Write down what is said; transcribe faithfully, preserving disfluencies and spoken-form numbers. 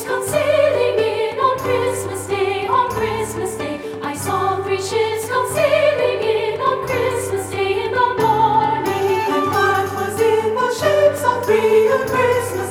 come sailing in on Christmas Day, on Christmas Day. I saw three ships come sailing in on Christmas Day in the morning. And what was in the ships on three on Christmas